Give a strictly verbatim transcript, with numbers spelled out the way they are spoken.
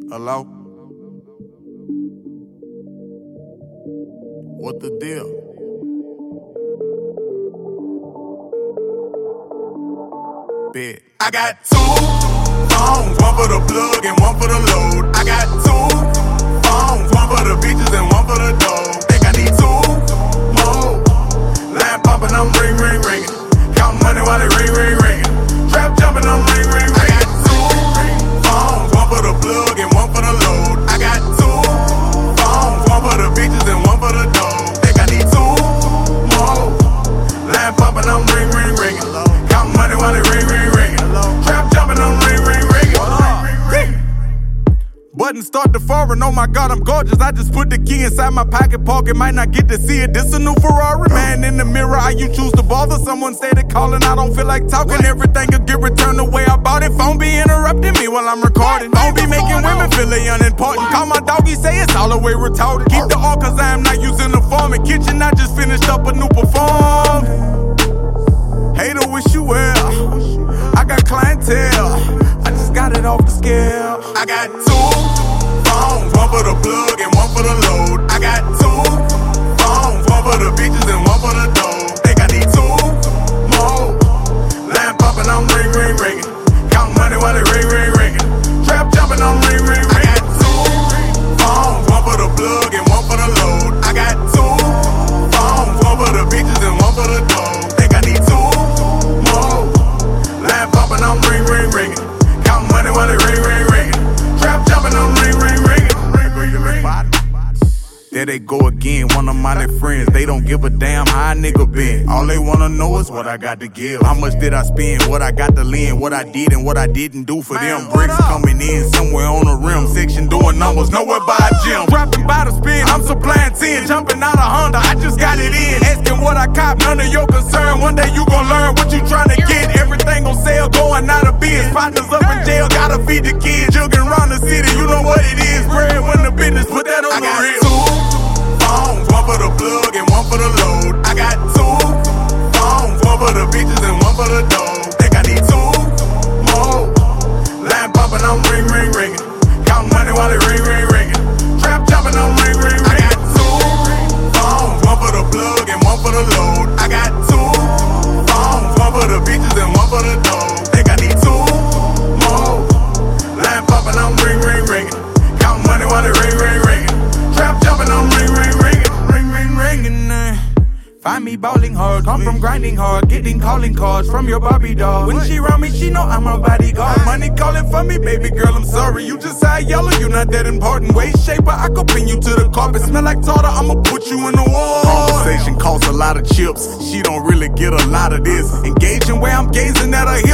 Hello? What the deal? Bet. I got two phones, one for the plug and one for the load. I got two phones, one for the bitches and one for the dough. Think I need two more. Line poppin', I'm ring, ring, ringin'. Count money while it ring, ring, ringin'. Trap jumpin', I'm ring, ring, ringin'. I got two phones, one for the plug and one for the load. I got two phones, one for the bitches and one for the dough. Think I need two more. Line poppin', I'm ring, ring, ringin'. Count money while it ring, ring, ringin'. Trap jumpin', I'm ring, ring, ringin'. Button start to foreign, oh my God, I'm gorgeous. I just put the key inside my pocket pocket, might not get to see it. This a new Ferrari, man in the mirror. How you choose to bother? Someone started calling, I don't feel like talking. Everything will get returned the way I bought it. Phone be interrupting me while I'm recording. Phone be making women feel they unimportant. Call my doggy, say it's all the way retarded. Keep the all cause I am not using the form. In kitchen, I just finished up a new perform. Hater, wish you well. I got clientele, I just got it off the scale. I got two phones, one for the plug and one for the load. I got two phones, one for the bitches and one for the dough. Think I need two more. Line poppin', I'm ring, ring, ringin'. Count money while it ring, ring, ringin'. Trap jumpin', I'm ring, ring, ringin'. I got two phones, one for the plug and one for the load. I got two phones, one for the bitches and one for the dough. Think I need two more. Line poppin', I'm ring, ring, ringin'. Count money while it ring, ring, ringin'. Trap jumpin', I'm ring, ring, ringin'. There they go again, one of my little friends. They don't give a damn how a nigga been. All they wanna know is what I got to give. How much did I spend, what I got to lend, what I did and what I didn't do for them. Bricks coming in somewhere on the rim. Section doing numbers, nowhere by a gym. Dropping by the spin, I'm supplying ten. Jumping out of Honda, I just got it in. Asking what I cop, none of your concern. One day you gon' learn what you tryna get. Everything on sale, going out of biz. Partners up in jail, gotta feed the kids. Jugging around the city, you know what it is. Bread when the business, put that on the real. One for the plug and one for the load. I got two phones, one for the bitches and one for the dough. Think I need two more. Line poppin', I'm ring, ring, ringin'. Count money while it ring, ring, ringin'. Trap jumpin', I'm ring, ring, ringin'. I got two phones, one for the plug and one for the load. I got two phones, one for the bitches and one for the dough. Think I need two more. Line poppin', I'm ring, ring, ringin'. Count money while it ring, ring, ringin'. Trap jumpin', I'm ring, ring, ringin'. Find me ballin' hard, come from grinding hard, getting calling cards from your Barbie doll. When she around me, she know I'm a bodyguard. Money calling for me, baby girl, I'm sorry. You just high yellow, you not that important. Waist shaper, I could pin you to the carpet. Smell like tartar, I'ma put you in the wall. Conversation costs a lot of chips, she don't really get a lot of this. Engaging where I'm gazing at her